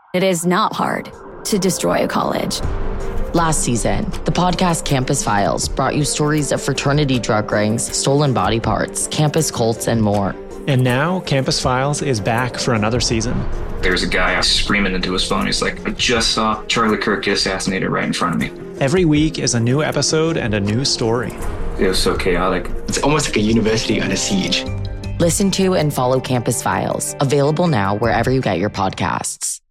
It is not hard to destroy a college. Last season, the podcast Campus Files brought you stories of fraternity drug rings, stolen body parts, campus cults, and more. And now, Campus Files is back for another season. There's a guy screaming into his phone. He's like, I just saw Charlie Kirk get assassinated right in front of me. Every week is a new episode and a new story. It was so chaotic. It's almost like a university under siege. Listen to and follow Campus Files, available now wherever you get your podcasts.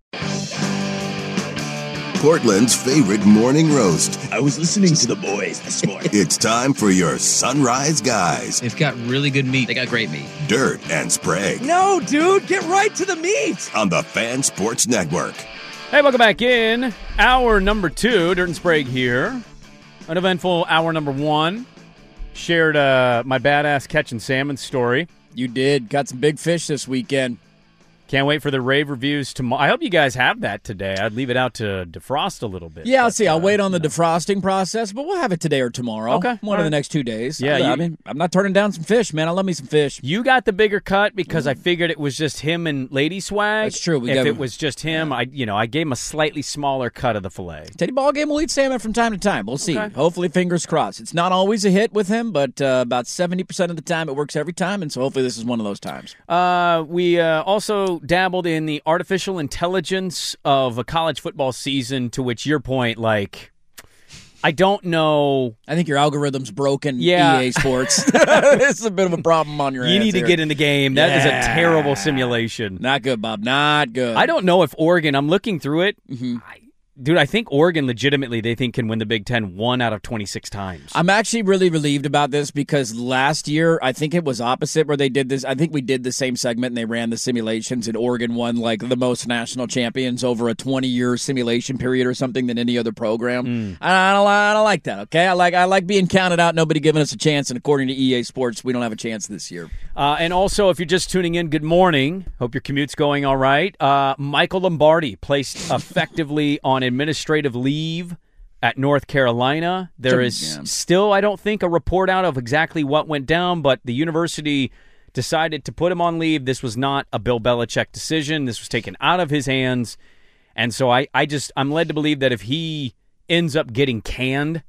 Portland's favorite morning roast. I was listening to the boys this morning. It's time for your Sunrise Guys. They've got really good meat. They got great meat. Dirt and Sprague. No, dude, get right to the meat. On the Fan Sports Network. Hey, welcome back in. Hour number 2, Dirt and Sprague here. An eventful hour number 1. Shared my badass catching salmon story. You did. Got some big fish this weekend. Can't wait for the rave reviews tomorrow. I hope you guys have that today. I'd leave it out to defrost a little bit. Yeah, I'll see. I'll wait on the defrosting process, but we'll have it today or tomorrow. Okay. One of the next 2 days. Yeah, I mean, I'm not turning down some fish, man. I love me some fish. You got the bigger cut because I figured it was just him and Lady Swag. That's true. If it was just him, I gave him a slightly smaller cut of the filet. Teddy Ballgame will eat salmon from time to time. We'll see. Okay. Hopefully, fingers crossed. It's not always a hit with him, but about 70% of the time it works every time, and so hopefully this is one of those times. We also dabbled in the artificial intelligence of a college football season, to which your point, like, I don't know. I think your algorithm's broken, Yeah. EA Sports. It's a bit of a problem on your hands. You need to here. get in the game. That is a terrible simulation. Not good, Bob. Not good. I don't know if Oregon, I'm looking through it. Mm-hmm. Dude, I think Oregon legitimately they think can win the Big Ten 1 out of 26 times. I'm actually really relieved about this because last year, I think it was opposite where they did this. I think we did the same segment and they ran the simulations and Oregon won like the most national champions over a 20-year simulation period or something than any other program. I don't like that, okay? I like being counted out, nobody giving us a chance, and according to EA Sports, we don't have a chance this year. And also, if you're just tuning in, good morning. Hope your commute's going all right. Michael Lombardi placed effectively on administrative leave at North Carolina. There is still, I don't think, a report out of exactly what went down, but the university decided to put him on leave. This was not a Bill Belichick decision. This was taken out of his hands. And so I'm led to believe that if he ends up getting canned,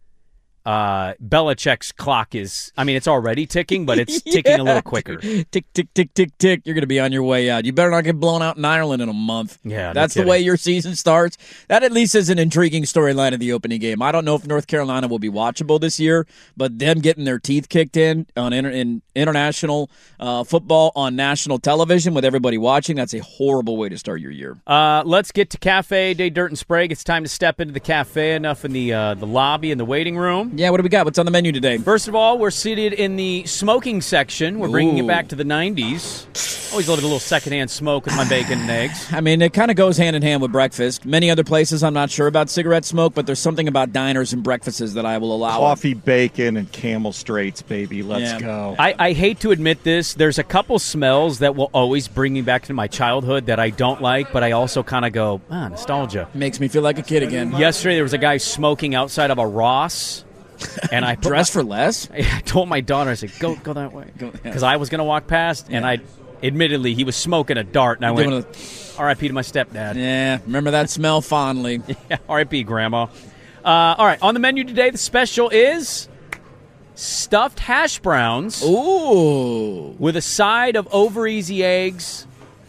Belichick's clock is, it's already ticking, but it's ticking a little quicker. Tick, tick, tick, tick, tick. You're going to be on your way out. You better not get blown out in Ireland in a month. Yeah, that's the way your season starts. That at least is an intriguing storyline of the opening game. I don't know if North Carolina will be watchable this year, but them getting their teeth kicked in on in international football on national television with everybody watching, that's a horrible way to start your year. Let's get to Cafe Day Dirt and Sprague. It's time to step into the cafe. Enough in the lobby and the waiting room. Yeah, what do we got? What's on the menu today? First of all, we're seated in the smoking section. We're bringing it back to the 90s. Always love a little secondhand smoke with my bacon and eggs. It kind of goes hand in hand with breakfast. Many other places I'm not sure about cigarette smoke, but there's something about diners and breakfasts that I will allow. Coffee, bacon, and Camel Straights, baby. Let's go. I hate to admit this. There's a couple smells that will always bring me back to my childhood that I don't like, but I also kind of go, nostalgia. Makes me feel like a kid again. Yesterday there was a guy smoking outside of a Ross. And I dressed for less? I told my daughter, I said, go that way. Because I was going to walk past, and admittedly, he was smoking a dart, and I went, R.I.P. to my stepdad. Yeah, remember that smell fondly. Yeah, R.I.P. Grandma. All right, on the menu today, the special is stuffed hash browns. Ooh. With a side of over-easy eggs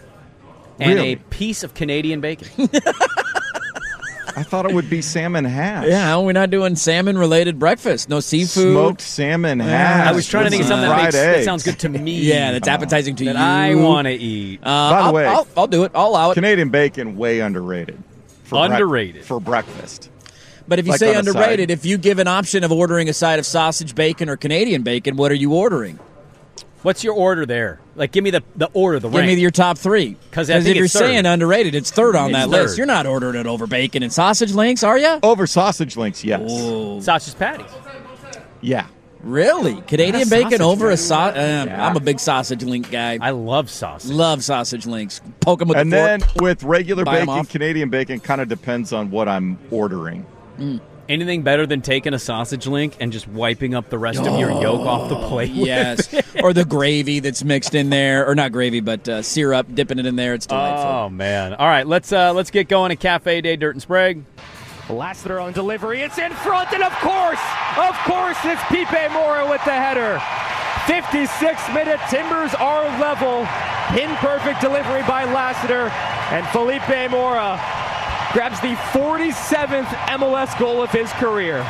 and a piece of Canadian bacon. I thought it would be salmon hash. Yeah, we're not doing salmon-related breakfast. No seafood. Smoked salmon hash. I was trying to think of something that sounds good to me. Yeah, that's appetizing to you. That I want to eat. By the way, I'll do it. I'll allow it. Canadian bacon, way underrated. For breakfast. But if you say underrated, if you give an option of ordering a side of sausage bacon or Canadian bacon, what are you ordering? What's your order there? Like, give me the order, the rank. Give me your top three. Because if you're saying underrated, it's third on that list. You're not ordering it over bacon and sausage links, are you? Over sausage links, yes. Whoa. Sausage patties. Yeah. Really? Canadian bacon over a sausage? I'm a big sausage link guy. I love sausage. Love sausage links. Poke them with the fork. And then with regular Buy 'em bacon, off. Canadian bacon kind of depends on what I'm ordering. Anything better than taking a sausage link and just wiping up the rest of your yolk off the plate? Yes. Or the gravy that's mixed in there. Or not gravy, but syrup, dipping it in there. It's delightful. Oh, man. All right, let's get going at Cafe Day, Dirt and Sprague. Lassiter on delivery. It's in front, and of course, it's Pipe Mora with the header. 56-minute, Timbers are level. Pin-perfect delivery by Lassiter, and Felipe Mora grabs the 47th MLS goal of his career.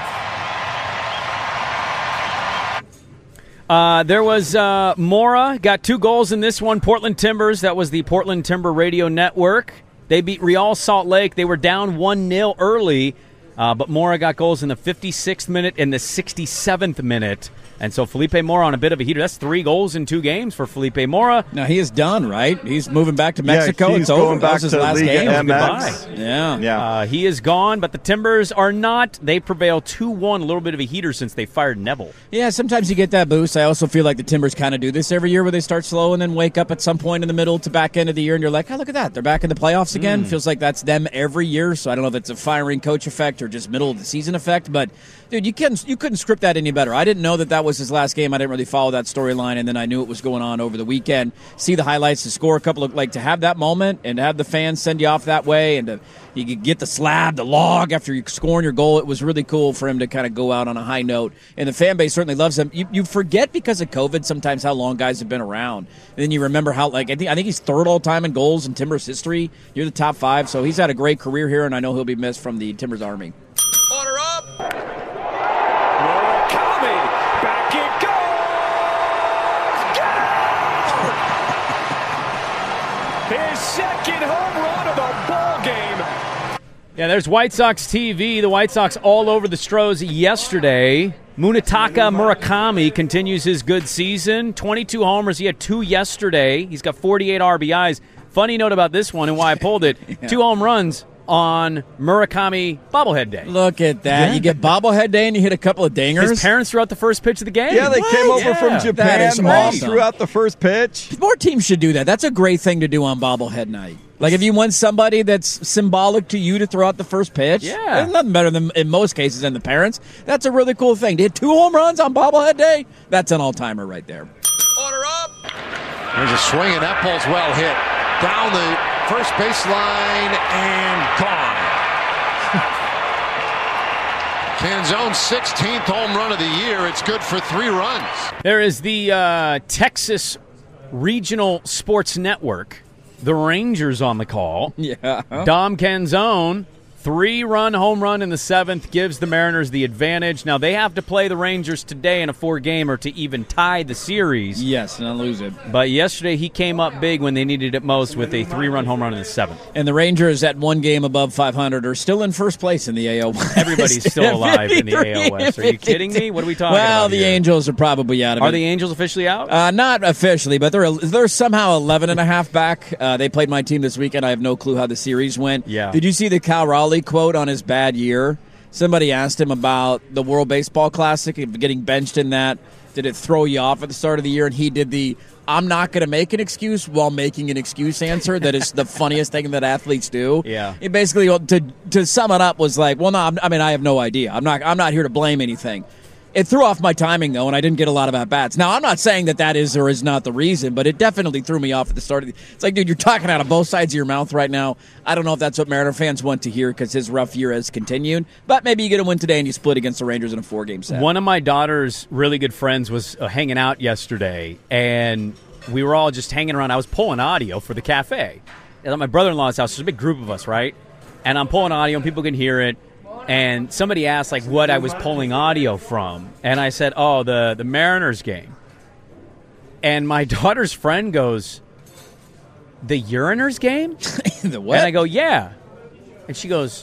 There was Mora, got 2 goals in this one. Portland Timbers, that was the Portland Timber Radio Network. They beat Real Salt Lake. They were down 1-0 early, but Mora got goals in the 56th minute and the 67th minute. And so Felipe Mora on a bit of a heater. That's 3 goals in 2 games for Felipe Mora. Now he is done, right? He's moving back to Mexico. Yeah, it's over. Going back his to last Liga game. MX. Goodbye. Yeah. He is gone, but the Timbers are not. They prevail 2-1. A little bit of a heater since they fired Neville. Yeah, sometimes you get that boost. I also feel like the Timbers kind of do this every year where they start slow and then wake up at some point in the middle to back end of the year, and you're like, oh, look at that. They're back in the playoffs again. Feels like that's them every year, so I don't know if it's a firing coach effect or just middle of the season effect, but dude, you couldn't script that any better. I didn't know that was his last game. I didn't really follow that storyline, and then I knew it was going on over the weekend. See the highlights, to score a couple of, to have that moment and to have the fans send you off that way, and you could get the slab, the log after you scoring your goal. It was really cool for him to kind of go out on a high note, and the fan base certainly loves him. You forget because of COVID sometimes how long guys have been around, and then you remember how I think he's 3rd all time in goals in Timbers history. You're the top 5, so he's had a great career here, and I know he'll be missed from the Timbers Army. Order up. Back it goes! His second home run of the ball game. Yeah, there's White Sox TV. The White Sox all over the Stros yesterday. Munetaka Murakami continues his good season. 22 homers. He had 2 yesterday. He's got 48 RBIs. Funny note about this one and why I pulled it. 2 home runs on Murakami bobblehead day. Look at that. Yeah. You get bobblehead day and you hit a couple of dingers. His parents threw out the first pitch of the game. Yeah, they came over from Japan, threw out the first pitch. More teams should do that. That's a great thing to do on bobblehead night. Like if you want somebody that's symbolic to you to throw out the first pitch, there's nothing better than, in most cases, than the parents. That's a really cool thing. To hit 2 home runs on bobblehead day, that's an all-timer right there. Order up. There's a swing, and that ball's well hit. Down the first baseline and gone. Canzone's 16th home run of the year. It's good for 3 runs. There is the Texas Regional Sports Network. The Rangers on the call. Yeah. Dom Canzone, 3-run home run in the 7th, gives the Mariners the advantage. Now, they have to play the Rangers today in a 4-gamer to even tie the series. Yes, and not lose it. But yesterday, he came up big when they needed it most with a 3-run home run in the 7th. And the Rangers, at 1 game above 500, are still in first place in the AL West. Everybody's still alive in the AL West. Are you kidding me? What are we talking about? Well, the here? Angels are probably out of it. Are the Angels officially out? Not officially, but they're somehow 11.5 back. They played my team this weekend. I have no clue how the series went. Yeah. Did you see the Cal Raleigh quote on his bad year? Somebody asked him about the World Baseball Classic, getting benched in that. Did it throw you off at the start of the year? And he did the I'm not going to make an excuse while making an excuse answer. That is the funniest thing that athletes do. Yeah. It basically, to sum it up, was like, well, no, I have no idea. I'm not here to blame anything. It threw off my timing, though, and I didn't get a lot of at-bats. Now, I'm not saying that is or is not the reason, but it definitely threw me off at the start of the... It's like, dude, you're talking out of both sides of your mouth right now. I don't know if that's what Mariner fans want to hear because his rough year has continued, but maybe you get a win today and you split against the Rangers in a 4-game set. One of my daughter's really good friends was hanging out yesterday, and we were all just hanging around. I was pulling audio for the cafe at my brother-in-law's house. There's a big group of us, right? And I'm pulling audio, and people can hear it. And somebody asked, what I was pulling audio from. And I said, the Mariners game. And my daughter's friend goes, the Uriners game? The what? And I go, yeah. And she goes,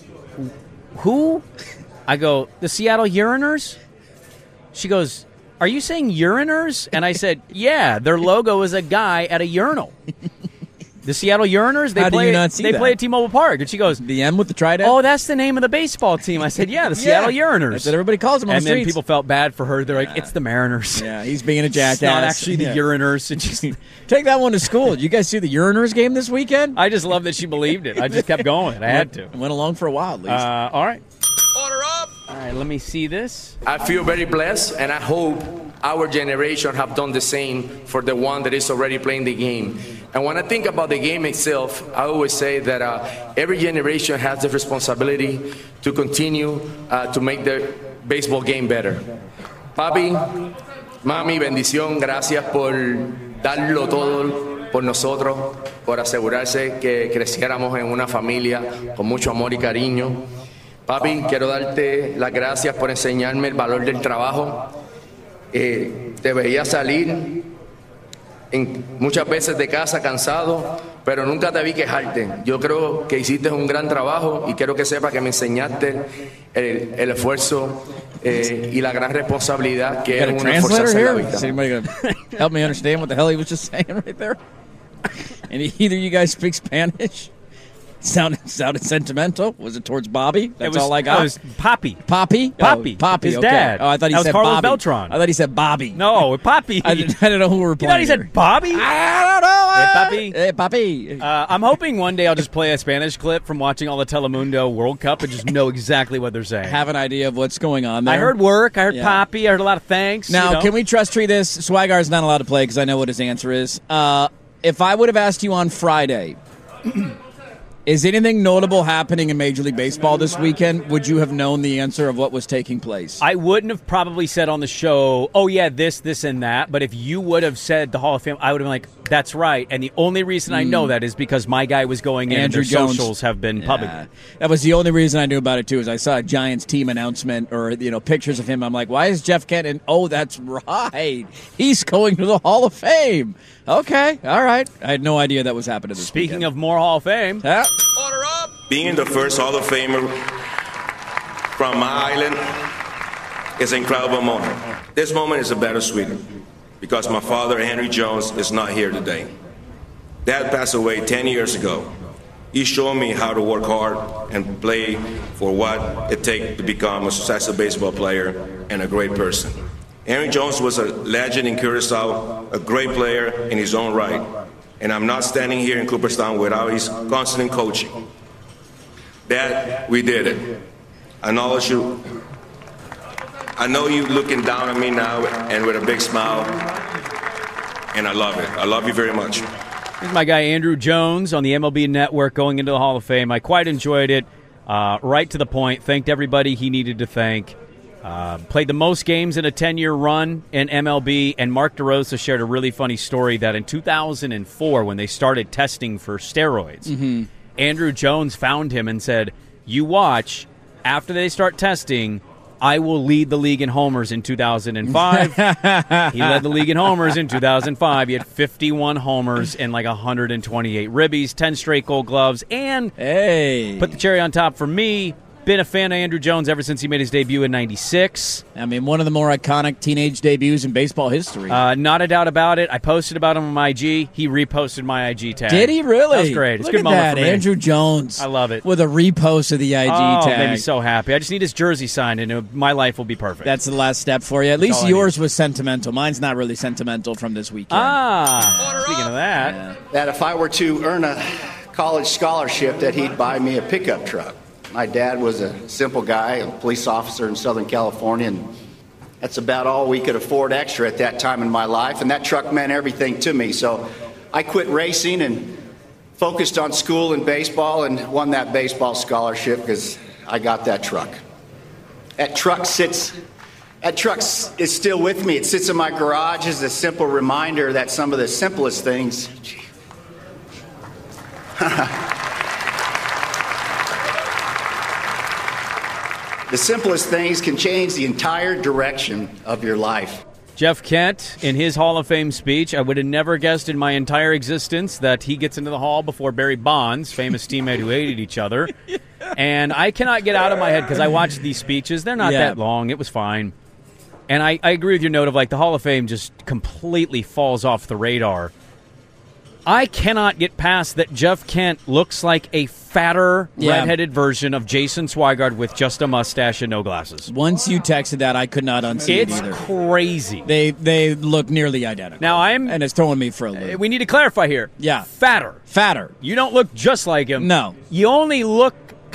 who? I go, the Seattle Uriners? She goes, are you saying Uriners? And I said, yeah, their logo is a guy at a urinal. The Seattle Uriners, they play at T-Mobile Park. And she goes, the M with the trident? Oh, that's the name of the baseball team. I said, yeah, the Seattle Uriners. That's what everybody calls them on the streets. And then people felt bad for her. They're like, it's the Mariners. Yeah, he's being a jackass. It's not actually the Uriners. It's just... Take that one to school. Did you guys see the Uriners game this weekend? I just love that she believed it. I just kept going. I had to. Went along for a while, at least. All right. Order up. All right, let me see this. I feel very blessed, and I hope our generation have done the same for the one that is already playing the game. And when I think about the game itself, I always say that every generation has the responsibility to continue to make the baseball game better. Papi, mami, bendición, gracias por darlo todo por nosotros, por asegurarse que creciéramos en una familia con mucho amor y cariño. Papi, quiero darte las gracias por enseñarme el valor del trabajo. Te veía salir muchas veces de casa cansado, pero nunca te vi quejarte. Yo creo que hiciste un gran trabajo y quiero que sepas que me enseñaste el esfuerzo y la gran responsabilidad que es un esforzarse en la vida. Is anybody going to help me understand what the hell he was just saying right there? And either you guys speak Spanish? Sounded sentimental. Was it towards Bobby? That's all I got. It was Poppy. Poppy? Poppy. Poppy. His okay. dad. Oh, I thought he said Carlos Bobby. Beltran. I thought he said Bobby. No, Poppy. I don't know who we're playing. You thought he said Bobby? I don't know. Hey, Poppy. Hey, Poppy. I'm hoping one day I'll just play a Spanish clip from watching all the Telemundo World Cup and just know exactly what they're saying. Have an idea of what's going on there. I heard work. I heard Poppy. I heard a lot of thanks. Now, can we trust tree this? Swigar's not allowed to play because I know what his answer is. If I would have asked you on Friday, is anything notable happening in Major League Baseball this weekend? Would you have known the answer of what was taking place? I wouldn't have probably said on the show, oh, yeah, this, and that. But if you would have said the Hall of Fame, I would have been like, that's right. And the only reason I know that is because my guy was going in Andrew and their Jones. socials have been public. That was the only reason I knew about it, too, is I saw a Giants team announcement or, pictures of him. I'm like, why is Jeff Kent? And, oh, that's right. He's going to the Hall of Fame. Okay, all right. I had no idea that was happening this Speaking weekend. of more Hall of Fame. Yeah. Order up. Being the first Hall of Famer from my island is an incredible moment. This moment is a bittersweet because my father, Henry Jones, is not here today. Dad passed away 10 years ago. He showed me how to work hard and play for what it takes to become a successful baseball player and a great person. Henry Jones was a legend in Curacao, a great player in his own right. And I'm not standing here in Cooperstown without his constant coaching. Dad, we did it. I know you looking down at me now and with a big smile, and I love it. I love you very much. Here's my guy Andrew Jones on the MLB Network going into the Hall of Fame. I quite enjoyed it. Right to the point. Thanked everybody he needed to thank. Played the most games in a 10-year run in MLB, and Mark DeRosa shared a really funny story that in 2004, when they started testing for steroids, Andrew Jones found him and said, you watch, after they start testing, I will lead the league in homers in 2005. He led the league in homers in 2005. He had 51 homers and like 128 ribbies, 10 straight gold gloves, and put the cherry on top for me, been a fan of Andrew Jones ever since he made his debut in '96. I mean, one of the more iconic teenage debuts in baseball history. Not a doubt about it. I posted about him on my IG. He reposted my IG tag. Did he really? That was great. It's Look a good at moment that. for me. Andrew Jones. I love it. With a repost of the IG tag. It made me so happy. I just need his jersey signed, and my life will be perfect. That's the last step for you. At least yours was sentimental. Mine's not really sentimental from this weekend. Speaking of that. That if I were to earn a college scholarship, that he'd buy me a pickup truck. My dad was a simple guy, a police officer in Southern California, and that's about all we could afford extra at that time in my life, and that truck meant everything to me. So I quit racing and focused on school and baseball and won that baseball scholarship because I got that truck. That truck is still with me. It sits in my garage as a simple reminder that some of the simplest things the simplest things can change the entire direction of your life. Jeff Kent, in his Hall of Fame speech, I would have never guessed in my entire existence that he gets into the Hall before Barry Bonds, famous teammate who hated each other. And I cannot get out of my head because I watched these speeches. They're not that long. It was fine. And I agree with your note of like the Hall of Fame just completely falls off the radar. I cannot get past that Jeff Kent looks like a fatter, redheaded version of Jason Swigard with just a mustache and no glasses. Once you texted that, I could not unsee it either. It's crazy. They look nearly identical. Now and it's throwing me for a loop. We need to clarify here. Yeah. Fatter. Fatter. You don't look just like him. No. You only look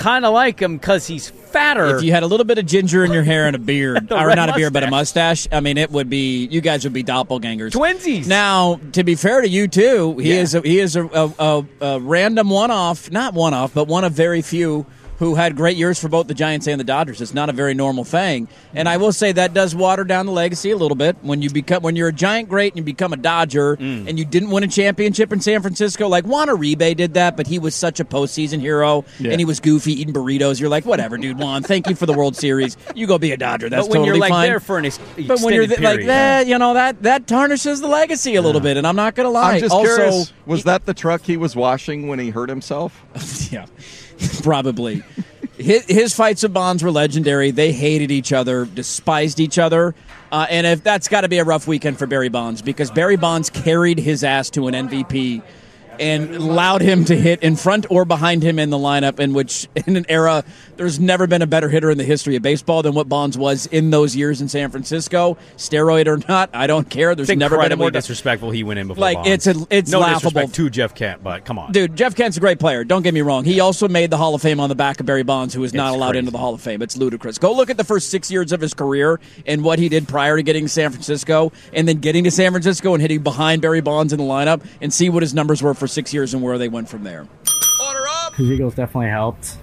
kind of like him because he's fatter. If you had a little bit of ginger in your hair and a beard, or not a beard, but a mustache, I mean, you guys would be doppelgangers. Twinsies. Now, to be fair to you, too, he is a random one-off, not one-off, but one of very few who had great years for both the Giants and the Dodgers. It's not a very normal thing. And I will say that does water down the legacy a little bit. When you're a Giant great and you become a Dodger and you didn't win a championship in San Francisco, like Juan Uribe did that, but he was such a postseason hero and he was goofy eating burritos. You're like, whatever, dude, Juan, thank you for the World Series. You go be a Dodger. That's totally fine. But when you're there for an extended but when you're period, like that, that tarnishes the legacy a little bit. And I'm not going to lie. I'm just also, curious, was that the truck he was washing when he hurt himself? Yeah, probably. His fights with Bonds were legendary. They hated each other, despised each other. And if that's got to be a rough weekend for Barry Bonds, because Barry Bonds carried his ass to an MVP and allowed him to hit in front or behind him in the lineup, in an era, there's never been a better hitter in the history of baseball than what Bonds was in those years in San Francisco. Steroid or not, I don't care. There's never been a more disrespectful he went in before like Bonds. It's no laughable. Disrespect to Jeff Kent, but come on. Dude, Jeff Kent's a great player. Don't get me wrong. He also made the Hall of Fame on the back of Barry Bonds, who was not allowed into the Hall of Fame. It's ludicrous. Go look at the first 6 years of his career and what he did prior to getting to San Francisco, and then getting to San Francisco and hitting behind Barry Bonds in the lineup, and see what his numbers were for 6 years and where they went from there. The Eagles definitely helped.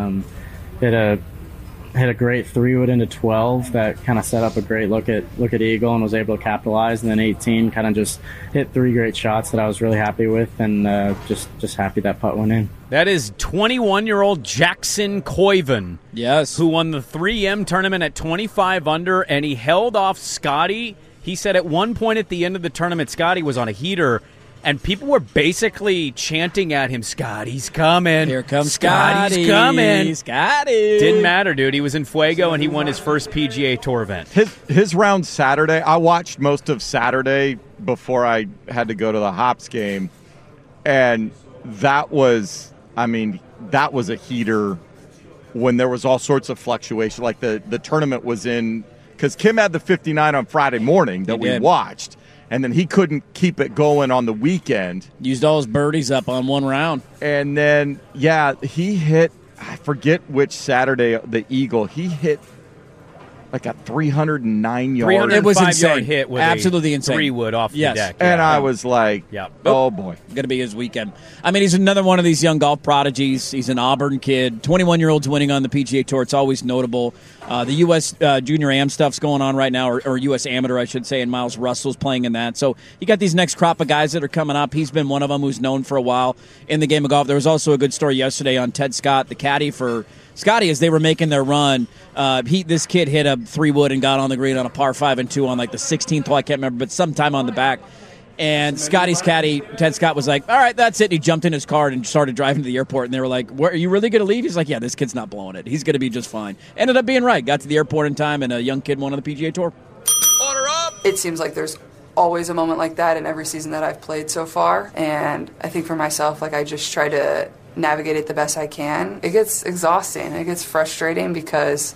Hit a great 3-wood into 12 that kind of set up a great look at Eagle and was able to capitalize. And then 18 kind of just hit 3 great shots that I was really happy with, and just happy that putt went in. That is 21-year-old Jackson Koiven. Yes. Who won the 3M tournament at 25 under, and he held off Scotty. He said at one point at the end of the tournament, Scotty was on a heater, and people were basically chanting at him, "Scotty's coming. Here comes Scotty's coming. Scotty." Didn't matter, dude. He was in Fuego, and he won his first PGA Tour event. His round Saturday, I watched most of Saturday before I had to go to the Hops game, and that was a heater when there was all sorts of fluctuation. Like the tournament was in, because Kim had the 59 on Friday morning that we watched. And then he couldn't keep it going on the weekend. Used all his birdies up on one round. And then, he hit, I forget which Saturday, the Eagle, he hit like a 309 yard. It was insane. Yard hit with absolutely insane. 3-wood off the deck. And I was like, oh boy. Going to be his weekend. I mean, he's another one of these young golf prodigies. He's an Auburn kid. 21-year-olds winning on the PGA Tour. It's always notable. The U.S. Junior Am stuff's going on right now, or U.S. Amateur, I should say, and Miles Russell's playing in that. So you got these next crop of guys that are coming up. He's been one of them who's known for a while in the game of golf. There was also a good story yesterday on Ted Scott, the caddy for Scotty, as they were making their run. This kid hit a 3-wood and got on the green on a par 5 and 2 on like the 16th hole. I can't remember, but sometime on the back. And Scotty's caddy, Ted Scott, was like, all right, that's it. And he jumped in his car and started driving to the airport. And they were like, are you really going to leave? He's like, yeah, this kid's not blowing it. He's going to be just fine. Ended up being right. Got to the airport in time, and a young kid won on the PGA Tour. Order up! It seems like there's always a moment like that in every season that I've played so far. And I think for myself, I just try to navigate it the best I can. It gets exhausting. It gets frustrating because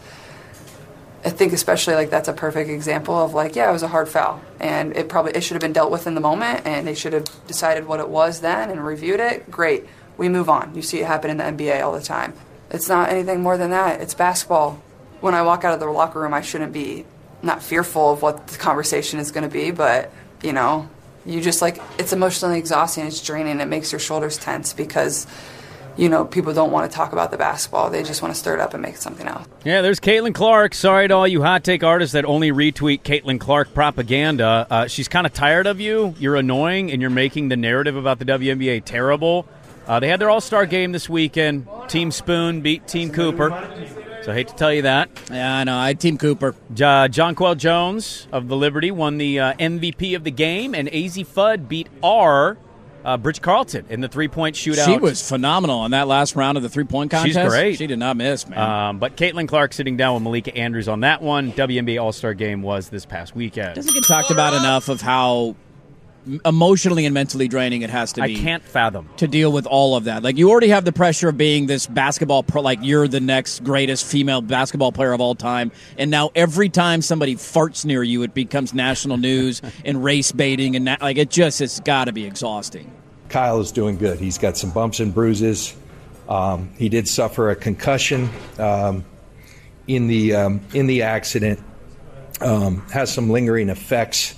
I think especially that's a perfect example of it was a hard foul, and it should have been dealt with in the moment, and they should have decided what it was then and reviewed it. Great, we move on. You see it happen in the NBA all the time. It's not anything more than that. It's basketball. When I walk out of the locker room, I shouldn't be not fearful of what the conversation is going to be, but you just it's emotionally exhausting. It's draining. It makes your shoulders tense because people don't want to talk about the basketball. They just want to stir it up and make something else. Yeah, there's Caitlin Clark. Sorry to all you hot take artists that only retweet Caitlin Clark propaganda. She's kind of tired of you. You're annoying, and you're making the narrative about the WNBA terrible. They had their All-Star game this weekend. Team Spoon beat Team Cooper. So I hate to tell you that. Yeah, I know. I Team Cooper. Jonquel Jones of the Liberty won the MVP of the game, and AZ Fudd beat Bridge Carlton in the three-point shootout. She was phenomenal in that last round of the three-point contest. She's great. She did not miss, man. But Caitlin Clark sitting down with Malika Andrews on that one. WNBA All-Star Game was this past weekend. Doesn't get talked about enough of how emotionally and mentally draining it has to be. I can't fathom. To deal with all of that. You already have the pressure of being this basketball pro, you're the next greatest female basketball player of all time, and now every time somebody farts near you, it becomes national news and race baiting, and it's got to be exhausting. Kyle is doing good. He's got some bumps and bruises, He did suffer a concussion in the accident. Has some lingering effects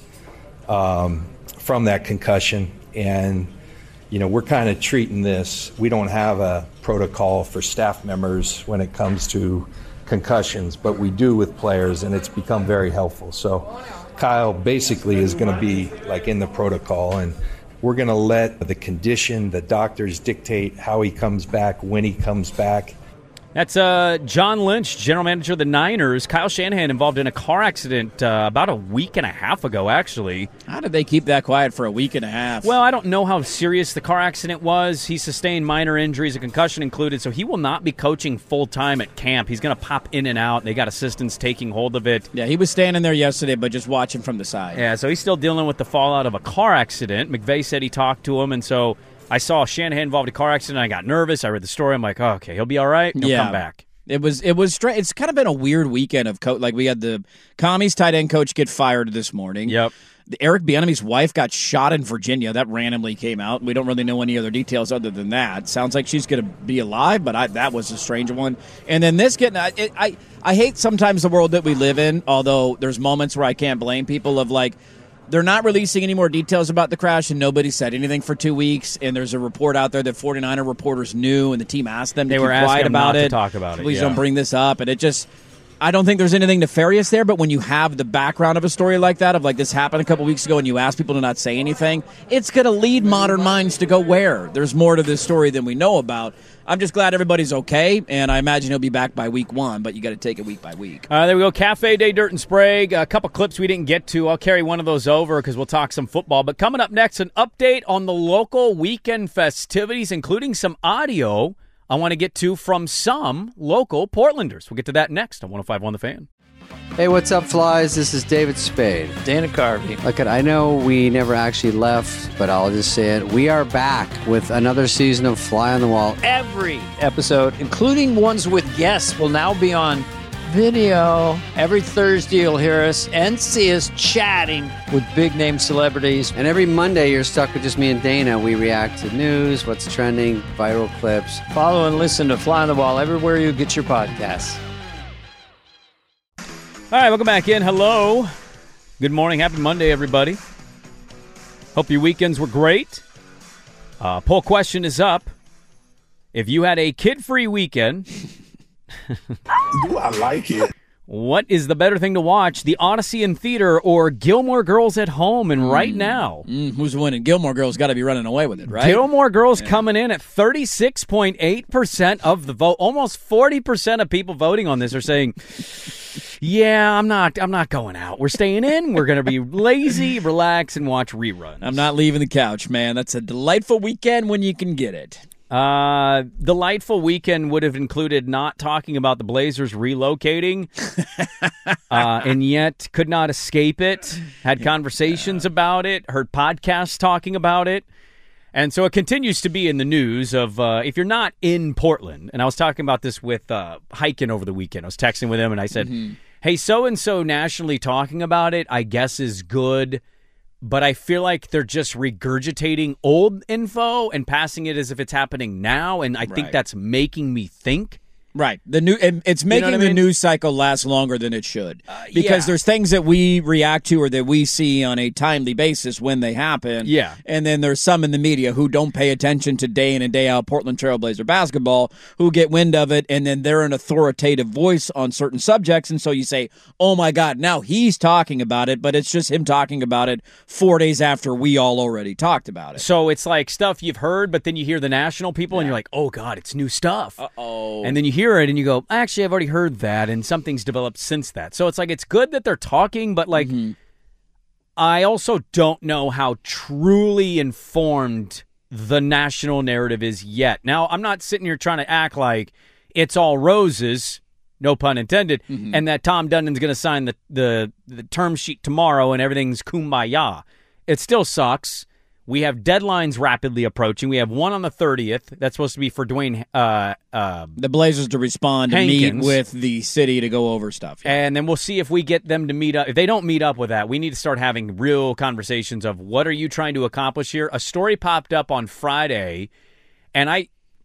from that concussion, and we're kind of treating this. We don't have a protocol for staff members when it comes to concussions, but we do with players, and it's become very helpful. So Kyle basically is going to be like in the protocol, and we're going to let the condition, the doctors dictate how he comes back, when he comes back. That's John Lynch, general manager of the Niners. Kyle Shanahan involved in a car accident about a week and a half ago, actually. How did they keep that quiet for a week and a half? Well, I don't know how serious the car accident was. He sustained minor injuries, a concussion included, so he will not be coaching full-time at camp. He's going to pop in and out. They got assistants taking hold of it. Yeah, he was standing there yesterday, but just watching from the side. Yeah, so he's still dealing with the fallout of a car accident. McVay said he talked to him, and so I saw Shanahan involved in a car accident. I got nervous. I read the story. I'm like, oh, okay, he'll be all right. He'll come back. It was strange. It's kind of been a weird weekend of like we had the Commies tight end coach get fired this morning. Yep. Eric Bieniemy's wife got shot in Virginia. That randomly came out. We don't really know any other details other than that. Sounds like she's going to be alive, but that was a strange one. And then this I hate sometimes the world that we live in, although there's moments where I can't blame people of like, they're not releasing any more details about the crash, and nobody said anything for 2 weeks. And there's a report out there that 49er reporters knew, and the team asked them to keep quiet about it. To talk about it. Please don't bring this up. And it just, I don't think there's anything nefarious there. But when you have the background of a story like that, of like this happened a couple weeks ago, and you ask people to not say anything, it's going to lead modern minds to go where there's more to this story than we know about. I'm just glad everybody's okay, and I imagine he'll be back by week 1, but you got to take it week by week. There we go. Cafe Day, Dirt and Sprague. A couple clips we didn't get to. I'll carry one of those over because we'll talk some football. But coming up next, an update on the local weekend festivities, including some audio I want to get to from some local Portlanders. We'll get to that next on 105.1 The Fan. Hey, what's up, Flies? This is David Spade. Dana Carvey. Look, I know we never actually left, but I'll just say it. We are back with another season of Fly on the Wall. Every episode, including ones with guests, will now be on video. Every Thursday, you'll hear us and see us chatting with big-name celebrities. And every Monday, you're stuck with just me and Dana. We react to news, what's trending, viral clips. Follow and listen to Fly on the Wall everywhere you get your podcasts. All right, welcome back in. Hello. Good morning. Happy Monday, everybody. Hope your weekends were great. Poll question is up. If you had a kid-free weekend... Do I like it? What is the better thing to watch, The Odyssey in theater or Gilmore Girls at home? And right now... who's winning? Gilmore Girls got to be running away with it, right? Gilmore Girls coming in at 36.8% of the vote. Almost 40% of people voting on this are saying, yeah, I'm not going out. We're staying in. We're going to be lazy, relax, and watch reruns. I'm not leaving the couch, man. That's a delightful weekend when you can get it. Delightful weekend would have included not talking about the Blazers relocating, and yet could not escape it. Had conversations about it, heard podcasts talking about it. And so it continues to be in the news of if you're not in Portland, and I was talking about this with Hiken over the weekend. I was texting with him, and I said, hey, so-and-so nationally talking about it, I guess is good. But I feel like they're just regurgitating old info and passing it as if it's happening now, and I think that's making me think. Right. It's making the news cycle last longer than it should. Because there's things that we react to or that we see on a timely basis when they happen. Yeah. And then there's some in the media who don't pay attention to day in and day out Portland Trailblazer basketball who get wind of it, and then they're an authoritative voice on certain subjects. And so you say, oh my God, now he's talking about it, but it's just him talking about it 4 days after we all already talked about it. So it's like stuff you've heard, but then you hear the national people and you're like, oh God, it's new stuff. Uh-oh. And then you hear it and you go, actually, I've already heard that, and something's developed since that. So it's like, it's good that they're talking, but like, I also don't know how truly informed the national narrative is yet. Now, I'm not sitting here trying to act like it's all roses, no pun intended, and that Tom Dundon's going to sign the term sheet tomorrow and everything's kumbaya. It still sucks. We have deadlines rapidly approaching. We have one on the 30th. That's supposed to be for Dwayne. The Blazers to respond and meet with the city to go over stuff. Yeah. And then we'll see if we get them to meet up. If they don't meet up with that, we need to start having real conversations of what are you trying to accomplish here? A story popped up on Friday, and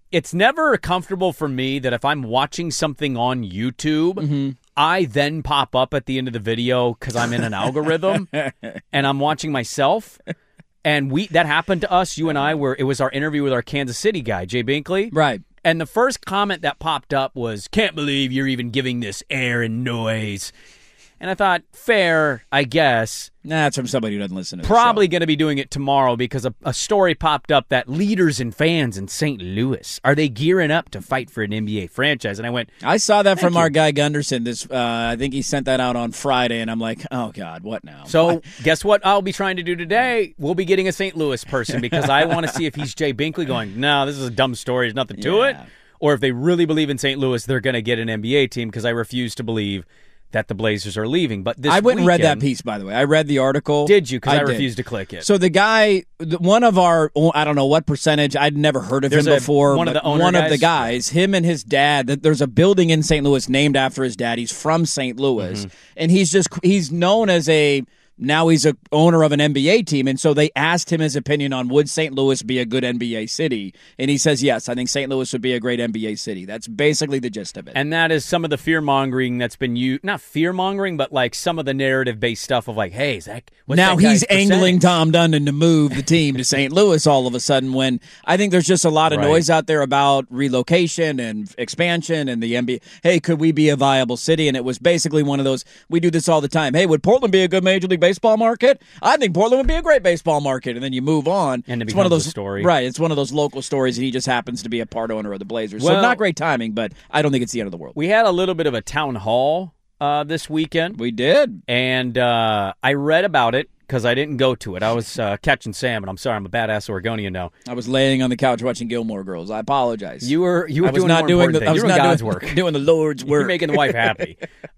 it's never comfortable for me that if I'm watching something on YouTube, I then pop up at the end of the video because I'm in an algorithm and I'm watching myself. And that happened to us, you and I, where it was our interview with our Kansas City guy, Jay Binkley. Right. And the first comment that popped up was, "Can't believe you're even giving this air and noise." And I thought, fair, I guess. Nah, that's from somebody who doesn't listen to the Probably going to be doing it tomorrow because a story popped up that leaders and fans in St. Louis, are they gearing up to fight for an NBA franchise? And I went, I saw that from our guy Gunderson. I think he sent that out on Friday, and I'm like, oh, God, what now? So guess what I'll be trying to do today? We'll be getting a St. Louis person because I want to see if he's Jay Binkley going, no, this is a dumb story. There's nothing to it. Or if they really believe in St. Louis, they're going to get an NBA team because I refuse to believe that the Blazers are leaving. But this I went and read that weekend- piece, by the way. I read the article. Did you? Because I did. refused to click it. So the guy, one of our, I don't know what percentage, I'd never heard of him before. one of the owner one of the guys? guys, him and his dad, there's a building in St. Louis named after his dad. He's from St. Louis. And he's known as now he's a owner of an NBA team, and so they asked him his opinion on would St. Louis be a good NBA city, and he says yes. I think St. Louis would be a great NBA city. That's basically the gist of it. And that is some of the fear-mongering that's been used, not fear-mongering, but like some of the narrative-based stuff of like, hey, Zach, what's now that he's guy's angling percentage? Tom Dundon to move the team to St. Louis all of a sudden when I think there's just a lot of Right. noise out there about relocation and expansion and the NBA. Hey, could we be a viable city? And it was basically one of those, we do this all the time. Hey, would Portland be a good Major League Baseball market? I think Portland would be a great baseball market. And then you move on. And it it's one of becomes those a story. Right. It's one of those local stories, and he just happens to be a part owner of the Blazers. So Well- not great timing, but I don't think it's the end of the world. We had a little bit of a town hall this weekend. We did. And I read about it because I didn't go to it. I was catching salmon. I'm sorry, I'm a badass Oregonian now. I was laying on the couch watching Gilmore Girls. I apologize. You were I was doing not more doing important the, things. I was You were not God's doing, work. doing the Lord's work. You're making the wife happy.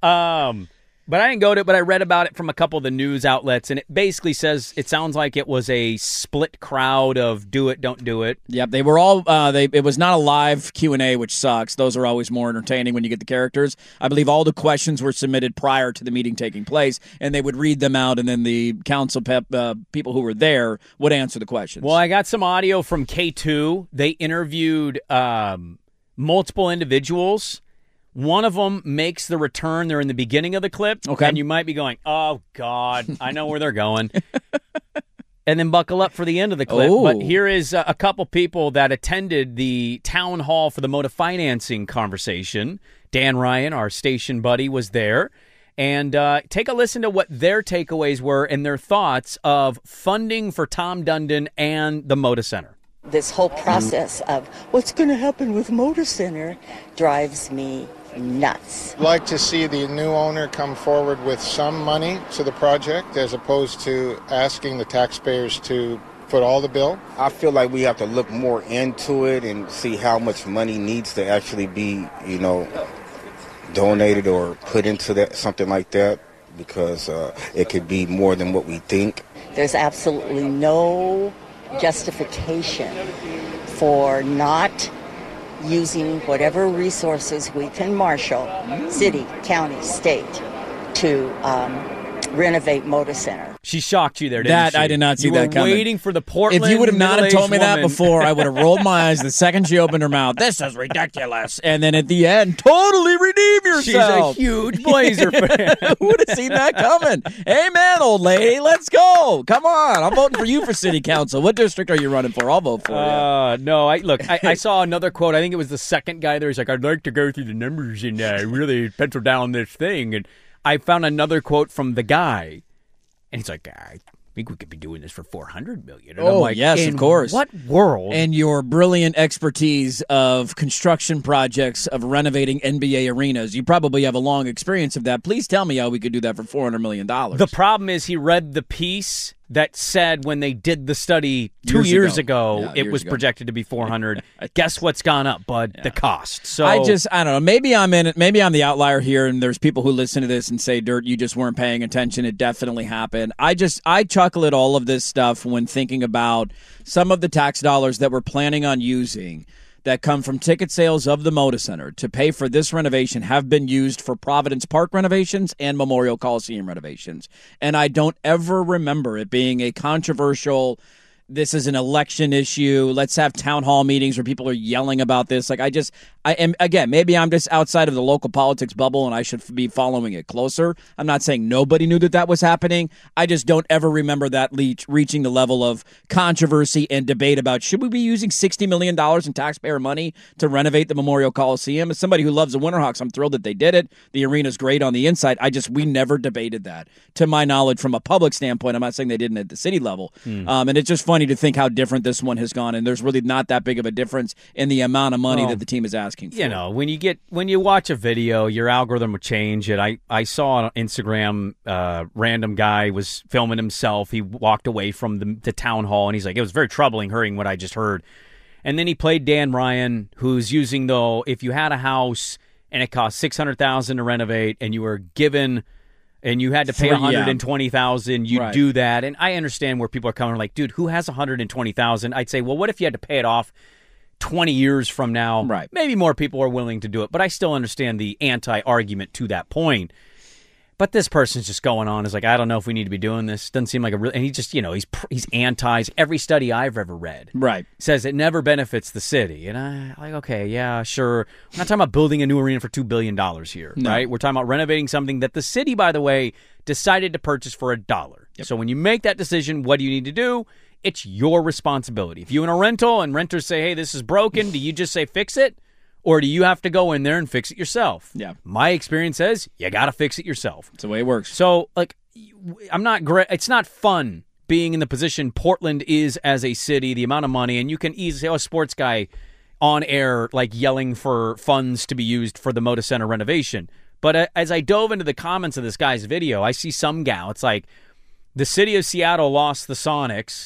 But I didn't go to it, but I read about it from a couple of the news outlets, and it basically says it sounds like it was a split crowd of do it, don't do it. Yep, they were all. It was not a live Q&A, which sucks. Those are always more entertaining when you get the characters. I believe all the questions were submitted prior to the meeting taking place, and they would read them out, and then the council people who were there would answer the questions. Well, I got some audio from K2. They interviewed multiple individuals. One of them makes the return. They're in the beginning of the clip. Okay. And you might be going, oh, God, I know where they're going. And then buckle up for the end of the clip. Oh. But here is a couple people that attended the town hall for the Moda financing conversation. Dan Ryan, our station buddy, was there. And take a listen to what their takeaways were and their thoughts of funding for Tom Dundon and the Moda Center. This whole process of what's going to happen with Moda Center drives me nuts. Like to see the new owner come forward with some money to the project as opposed to asking the taxpayers to foot all the bill. I feel like we have to look more into it and see how much money needs to actually be, donated or put into that, something like that, because it could be more than what we think. There's absolutely no justification for not using whatever resources we can marshal, city, county, state, to renovate Moda Center. She shocked you there, didn't she? I did not see you that were coming. waiting for the Portland If you would have not have told me that middle-aged before, I would have rolled my eyes the second she opened her mouth. This is ridiculous. And then at the end, totally redeem yourself. She's a huge Blazer fan. Who would have seen that coming? Amen, old lady. Let's go. Come on. I'm voting for you for city council. What district are you running for? I'll vote for you. No, I saw another quote. I think it was the second guy there. He's like, I'd like to go through the numbers and really pencil down this thing. And I found another quote from the guy. And he's like, I think we could be doing this for $400 million. And I'm like, yes, in of course. What world? And your brilliant expertise of construction projects, of renovating NBA arenas. You probably have a long experience of that. Please tell me how we could do that for $400 million. The problem is he read the piece that said when they did the study 2 Years years ago. ago, Yeah, it years was ago. projected to be 400. Guess what's gone up, bud? The cost. So I don't know. Maybe I'm in it. Maybe I'm the outlier here, and there's people who listen to this and say, Dirt, you just weren't paying attention. It definitely happened. I chuckle at all of this stuff when thinking about some of the tax dollars that we're planning on using that come from ticket sales of the Moda Center to pay for this renovation have been used for Providence Park renovations and Memorial Coliseum renovations. And I don't ever remember it being a controversial this is an election issue. Let's have town hall meetings where people are yelling about this. Like, I am, again, maybe I'm just outside of the local politics bubble and I should be following it closer. I'm not saying nobody knew that was happening. I just don't ever remember that reaching the level of controversy and debate about should we be using $60 million in taxpayer money to renovate the Memorial Coliseum. As somebody who loves the Winterhawks, I'm thrilled that they did it. The arena's great on the inside. We never debated that. To my knowledge, from a public standpoint, I'm not saying they didn't at the city level. And it's just funny to think how different this one has gone, and there's really not that big of a difference in the amount of money that the team is asking for. You know, when you watch a video, your algorithm will change it. I saw on Instagram, random guy was filming himself. He walked away from the town hall, and he's like, it was very troubling hearing what I just heard. And then he played Dan Ryan, who's using, though, if you had a house and it cost $600,000 to renovate, and you were given, and you had to pay $120,000, you'd do that. And I understand where people are coming like, dude, who has $120,000? I'd say, well, what if you had to pay it off 20 years from now? Right. Maybe more people are willing to do it, but I still understand the anti-argument to that point. But this person's just going on is like, I don't know if we need to be doing this. Doesn't seem like a real. And he just, he's anti. Every study I've ever read says it never benefits the city. And I'm like, okay, yeah, sure. We're not talking about building a new arena for $2 billion here, right? We're talking about renovating something that the city, by the way, decided to purchase for $1. Yep. So when you make that decision, what do you need to do? It's your responsibility. If you're in a rental and renters say, hey, this is broken, do you just say fix it? Or do you have to go in there and fix it yourself? Yeah. My experience says you got to fix it yourself. That's the way it works. So, it's not fun being in the position Portland is as a city, the amount of money, and you can easily say, a sports guy on air, yelling for funds to be used for the Moda Center renovation. But as I dove into the comments of this guy's video, I see some gal. It's like the city of Seattle lost the Sonics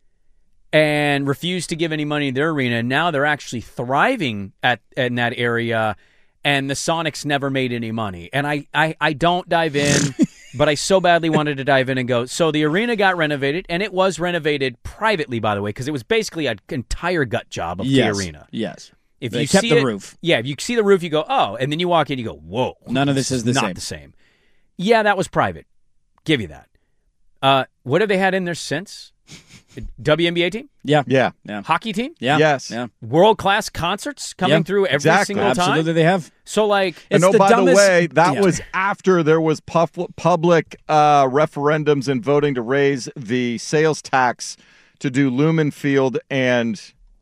and refused to give any money to their arena. Now they're actually thriving in that area, and the Sonics never made any money. And I don't dive in, but I so badly wanted to dive in and go, so the arena got renovated, and it was renovated privately, by the way, because it was basically an entire gut job of the arena. Yes. If they you kept see the it, roof. Yeah, if you see the roof, you go, oh, and then you walk in, you go, whoa. None of this is not the same. Yeah, that was private. Give you that. What have they had in there since? WNBA team? Yeah. Hockey team? Yeah. Yes. Yeah. World-class concerts coming through every single time? Absolutely, they have. So, and by the way, that was after there was public referendums and voting to raise the sales tax to do Lumen Field and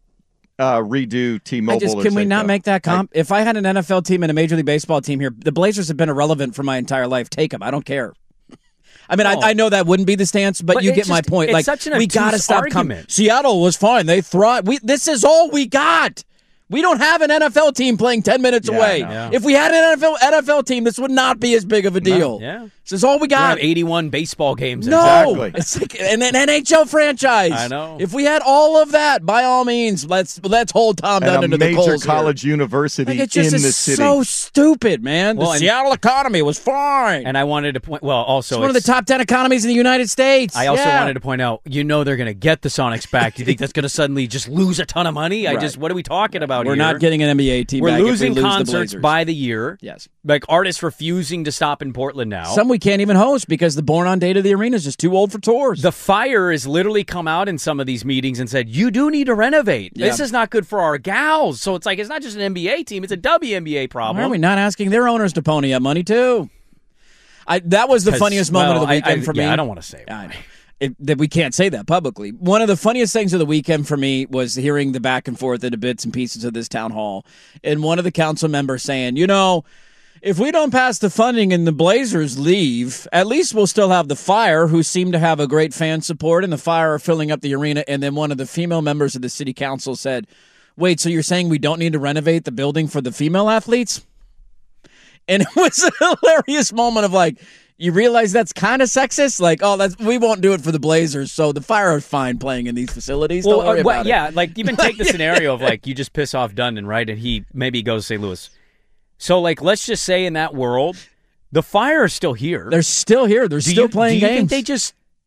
redo T-Mobile. Can we not make that comp? If I had an NFL team and a Major League Baseball team here, the Blazers have been irrelevant for my entire life. Take them. I don't care. I mean, I know that wouldn't be the stance, but you get my point. It's such an we got to stop argument. Seattle was fine. They thrive. This is all we got. We don't have an NFL team playing 10 minutes away. No. If we had an NFL team, this would not be as big of a deal. Yeah. This is all we got. We have 81 baseball games. No. Exactly. It's like an NHL franchise. I know. If we had all of that, by all means, let's hold Tom Dunn into the coals. A major college university in the city. It's so stupid, man. The Seattle economy was fine. And I wanted to point, also it's one of the top 10 economies in the United States. I also wanted to point out, they're going to get the Sonics back. Do you think that's going to suddenly just lose a ton of money? What are we talking about here? We're not getting an NBA team back. We're losing if we lose concerts the Blazers. by the year. Yes. Like artists refusing to stop in Portland now. Some we can't even host because the born-on date of the arena is just too old for tours. The Fire has literally come out in some of these meetings and said, you do need to renovate. Yeah. This is not good for our gals. So it's like, it's not just an NBA team, it's a WNBA problem. Why are we not asking their owners to pony up money too? That was the funniest moment of the weekend for me. I don't want to say that we can't say that publicly. One of the funniest things of the weekend for me was hearing the back and forth of the bits and pieces of this town hall. And one of the council members saying, if we don't pass the funding and the Blazers leave, at least we'll still have the Fire, who seem to have a great fan support, and the Fire are filling up the arena. And then one of the female members of the city council said, wait, so you're saying we don't need to renovate the building for the female athletes? And it was a hilarious moment of you realize that's kind of sexist? We won't do it for the Blazers, so the Fire are fine playing in these facilities. Don't worry about it. Even take the scenario of you just piss off Dundon, right? And he maybe goes to St. Louis. So, let's just say in that world, the Fire are still here. They're still here. They're still playing games. Do you think they just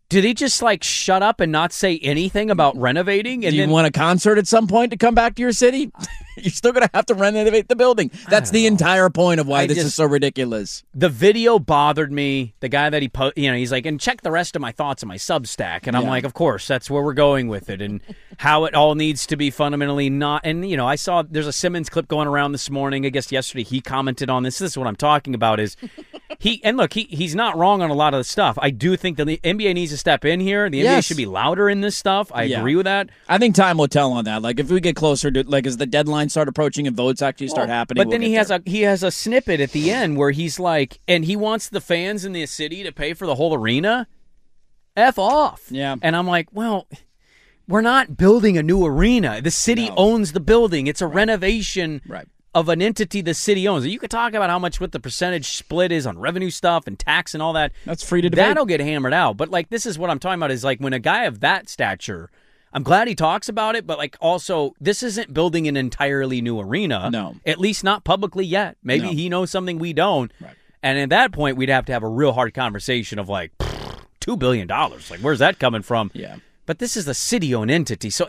Did he just shut up and not say anything about renovating? And Do you want a concert at some point to come back to your city? You're still going to have to renovate the building. That's the entire point of why this is so ridiculous. The video bothered me. The guy that he's like, and check the rest of my thoughts on my Substack. And I'm like, of course, that's where we're going with it. And how it all needs to be fundamentally not. And, I saw there's a Simmons clip going around this morning. I guess yesterday he commented on this. This is what I'm talking about is he's not wrong on a lot of the stuff. I do think the NBA needs to step in here. The NBA should be louder in this stuff. I agree with that. I think time will tell on that. If we get closer to, as the deadline start approaching and votes actually start happening. But then he has a snippet at the end where he's like, and he wants the fans in the city to pay for the whole arena. F off. Yeah. And I'm like, well, we're not building a new arena. The city owns the building. It's a renovation of an entity the city owns. You could talk about what the percentage split is on revenue stuff and tax and all that. That's free to debate. That'll get hammered out. But this is what I'm talking about is when a guy of that stature, I'm glad he talks about it, but also this isn't building an entirely new arena. No. At least not publicly yet. Maybe he knows something we don't. Right. And at that point, we'd have to have a real hard conversation of $2 billion. Where's that coming from? Yeah. But this is a city-owned entity. So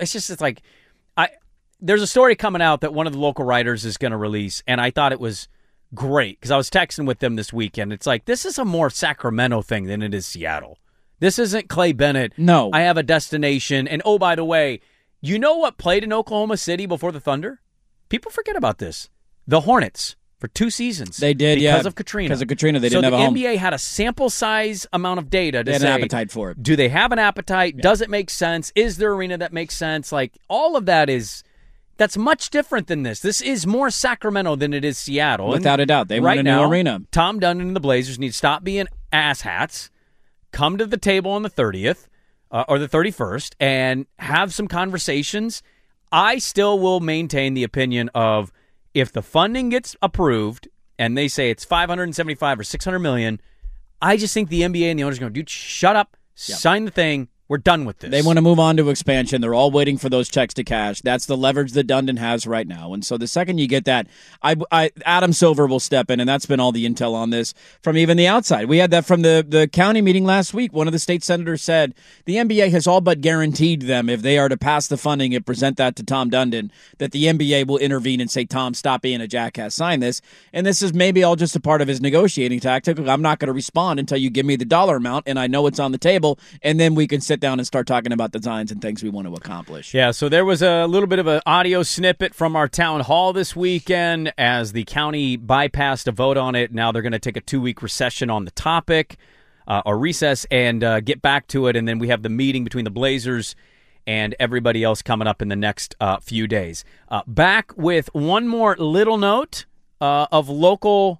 there's a story coming out that one of the local writers is going to release, and I thought it was great because I was texting with them this weekend. It's this is a more Sacramento thing than it is Seattle. This isn't Clay Bennett. No. I have a destination. And, oh, by the way, you know what played in Oklahoma City before the Thunder? People forget about this. The Hornets for 2 seasons. They did, because of Katrina. Because of Katrina, they didn't have a home. So the NBA had a sample size amount of data to say. They had an appetite for it. Do they have an appetite? Yeah. Does it make sense? Is there an arena that makes sense? All of that that's much different than this. This is more Sacramento than it is Seattle. Without a doubt. They want a new arena. Tom Dundon and the Blazers need to stop being asshats, come to the table on the 30th or the 31st and have some conversations. I still will maintain the opinion of if the funding gets approved and they say it's $575 or $600 million, I just think the NBA and the owners are going, dude, shut up, sign the thing. We're done with this. They want to move on to expansion. They're all waiting for those checks to cash. That's the leverage that Dundon has right now. And so the second you get that, Adam Silver will step in, and that's been all the intel on this from even the outside. We had that from the county meeting last week. One of the state senators said the NBA has all but guaranteed them if they are to pass the funding and present that to Tom Dundon, that the NBA will intervene and say, Tom, stop being a jackass, sign this. And this is maybe all just a part of his negotiating tactic. I'm not going to respond until you give me the dollar amount and I know it's on the table, and then we can sit down and start talking about designs and things we want to accomplish. Yeah, so there was a little bit of an audio snippet from our town hall this weekend as the county bypassed a vote on it. Now they're going to take a 2-week recession on the topic, or recess, and get back to it. And then we have the meeting between the Blazers and everybody else coming up in the next few days. Back with one more little note of local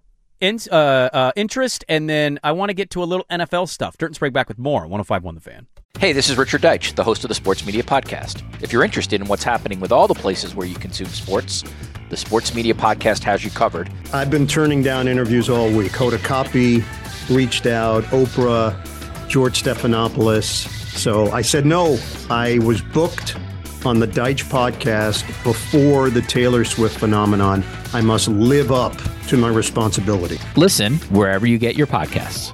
interest, and then I want to get to a little NFL stuff. Dirt and Sprague back with more on 105.1 The Fan. Hey, this is Richard Deitch, the host of the Sports Media Podcast. If you're interested in what's happening with all the places where you consume sports, the Sports Media Podcast has you covered. I've been turning down interviews all week. Hoda Kotb reached out, Oprah, George Stephanopoulos. So I said no. I was booked on the Deitch podcast before the Taylor Swift phenomenon. I must live up to my responsibility. Listen wherever you get your podcasts.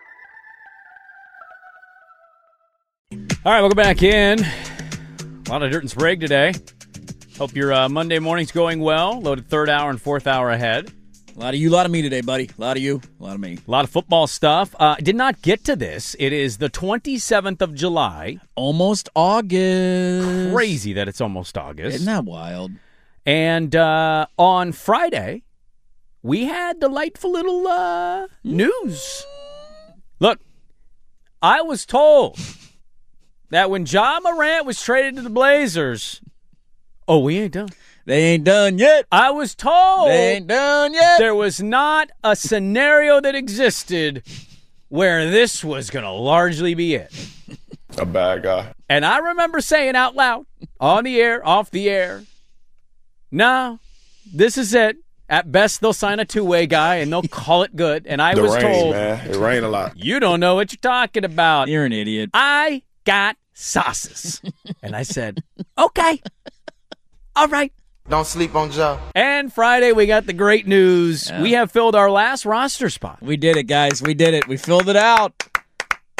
All right, welcome back in. A lot of Dirt and Sprague today. Hope your Monday morning's going well. Loaded 3rd hour and 4th hour ahead. A lot of you, a lot of me today, buddy. A lot of you, a lot of me. A lot of football stuff. Did not get to this. It is the 27th of July. Almost August. Crazy that it's almost August. Isn't that wild? And on Friday, we had delightful little news. Look, I was told that when Ja Morant was traded to the Blazers, we ain't done. They ain't done yet. I was told they ain't done yet. There was not a scenario that existed where this was going to largely be it. A bad guy. And I remember saying out loud, on the air, off the air, no, this is it. At best, they'll sign a 2-way guy, and they'll call it good. And I was told, man. It rained a lot. You don't know what you're talking about. You're an idiot. I got sauces. And I said, okay. All right. Don't sleep on Joe. And Friday, we got the great news. Yeah. We have filled our last roster spot. We did it, guys. We did it. We filled it out.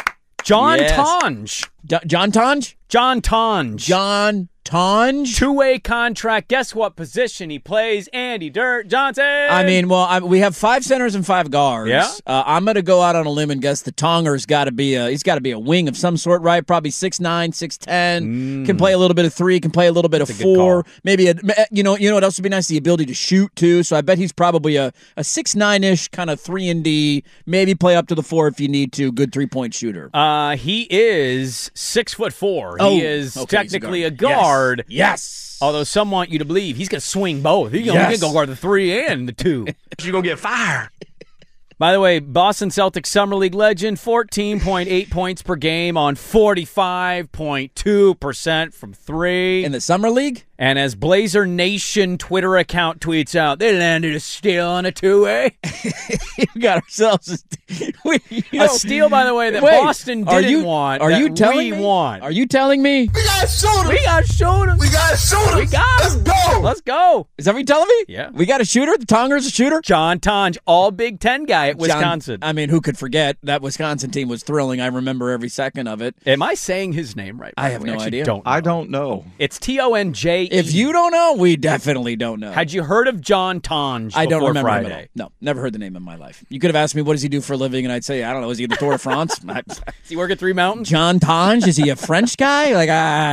John Yes. Tonge. John Tonge? John Tonge. John Tonge? Two-way contract. Guess what position he plays? Andy Dirt Johnson. I mean, we have 5 centers and 5 guards. Yeah. I'm going to go out on a limb and guess the Tonger's got to be a wing of some sort, right? Probably 6'9", 6'10". Can play a little bit of 3, can play a little bit of 4. Maybe you know what else would be nice? The ability to shoot too. So I bet he's probably a 6'9"-ish kind of 3-and-D. Maybe play up to the 4 if you need to. Good 3-point shooter. He is 6'4". He is technically a guard. Yes. Although some want you to believe he's going to swing both. He's going to go guard the 3 and the 2. You're going to get fired. By the way, Boston Celtics Summer League legend, 14.8 points per game on 45.2% from 3. In the Summer League? And as Blazer Nation Twitter account tweets out, they landed a steal on a 2-way. We got ourselves a steal, by the way, that Boston didn't want. Are you telling me? Want. Are you telling me? We got to shoot him. We got to shoot him. We got to shoot him. We got him. Let's go. Let's go. Is that what you're telling me? Yeah. We got a shooter? The Tonger's a shooter? John Tonge, all Big Ten guy at Wisconsin. I mean, who could forget? That Wisconsin team was thrilling. I remember every second of it. Am I saying his name right? I have no idea. I don't know. It's Tonje. If you don't know, we definitely don't know. Had you heard of John Tonge? I don't remember Friday? him at all. No, never heard the name in my life. You could have asked me, what does he do for a living? And I'd say, I don't know. Is he in the Tour de France? Does he work at Three Mountains? John Tonge? Is he a French guy? Like,